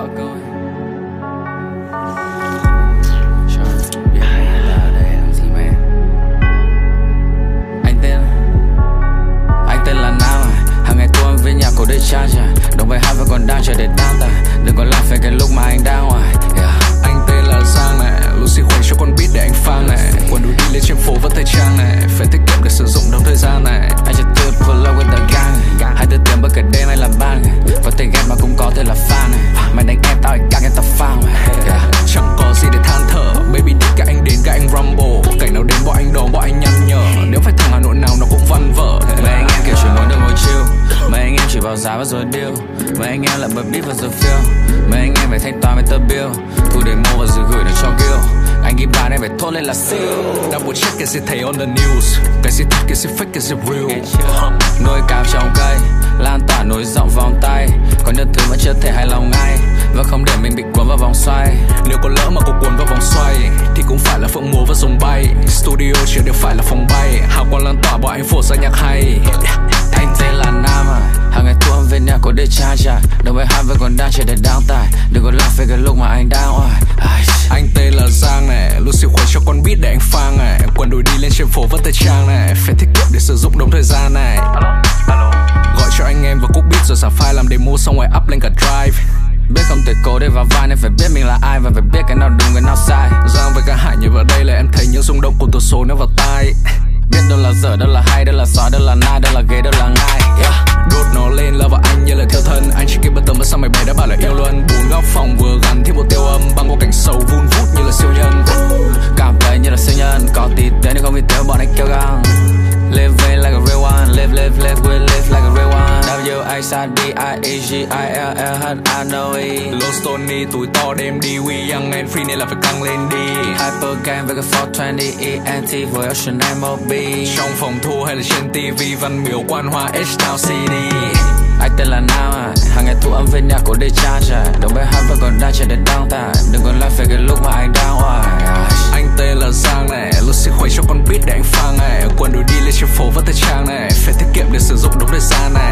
All going. Cô đi charge đồng với hai và còn đang chờ để đăng tải. Đừng có làm về cái lúc mà anh đang ngoài. Anh tên là Giang này, Lucy khuấy cho con beat để anh phang này. Quần đùi đi lên trên phố vẫn thời trang này, phải tiết kiệm để sử dụng đồng thời gian này. Anh chỉ tự pull up with the gang, hai tư tiền bất kể đêm hay là ban. Có thể ghét mà cũng có thể là fan này. Mày đánh em tao anh căng em tao phang. Chẳng có gì để than thở, baby đi cả anh đến cả anh rumble. Cảnh nào đến bọn anh đón bọn anh nhăn nhở, nếu phải thằng Hà Nội nào nó cũng văn vở. Mấy anh em kiểu chỉ muốn được ngồi chill, mấy anh em chỉ vào giá và rồi deal. Mấy anh em lại bật beat và rồi feel. Mấy anh em phải thanh toán với tờ bill, thu demo và rồi gửi được cho Gil. Anh ghi bàn em phải thốt lên là siêu. Double check cái gì thấy on the news, cái gì thật cái gì fake cái gì real. Nuôi cao trong cây, lan tỏa nối rộng vòng tay. Có những thứ mà chưa thể hài lòng ngay, và không để mình bị cuốn vào vòng xoay. Nếu có lỡ mà có cuốn vào vòng xoay, thì cũng phải là phượng múa và rồng bay. Studio chưa đều phải là phòng bay, hào quang lan tỏa bọn anh phổ ra nhạc hay. Anh tên là Nam à, hàng ngày thua về nhà có để charge. Đồng với hai vẫn còn đang chờ để đăng tải. Đừng có làm về cái lúc mà anh đang ngoài. Anh tên là Giang này, Lucy khuấy cho con beat để anh phang này. Quần đùi đi lên trên phố vẫn thời trang này, phải tiết kiệm để sử dụng đồng thời gian này. Gọi cho anh em và cúp beat rồi xả file làm demo xong rồi up lên cả drive. Biết không thể cố để vào vai nên phải biết mình là ai, và phải biết cái nào đúng cái nào sai. Giang với cả Hải nhảy vào đây là em thấy những rung động của tần số nó vào tai. Biết đâu là dở, đâu là hay, đâu là xóa, đâu là nai, đâu là ghế, đâu là ngai. Đốt nó lên là vào anh như là theo thân. Anh chỉ kịp bất tầm và sao mày bé đã bảo là yêu luôn. Bốn góc phòng vừa gắn thêm một tiêu âm, băng qua cảnh sầu vun vút như là siêu nhân. Cảm thấy như là siêu nhân, có tí tế nhưng không vì thế bọn anh kêu găng. Live like a real one, live, we live like a real one. W-H-D-I-E-G-I-L-L-H-I-N-O-E. Lost Tony, tuổi to đêm đi, we young and free nên là phải căng lên đi. Hyper gang với cái 420 ENT với Ocean MOB. Trong phòng thu hay là trên TV, văn miếu quan hoa H-Town CD. Anh tên là Nam à, hàng ngày thu âm về nhà của để charge. Đồng với hai vẫn còn đang chờ để đăng tải. Đừng còn làm về cái lúc mà anh đang ngoài. Anh tên là Giang này, Lucy khuấy cho con beat để anh phang này. Quần đùi đi lên trên phố vẫn thời trang này, phải tiết kiệm để sử dụng đúng thời gian này.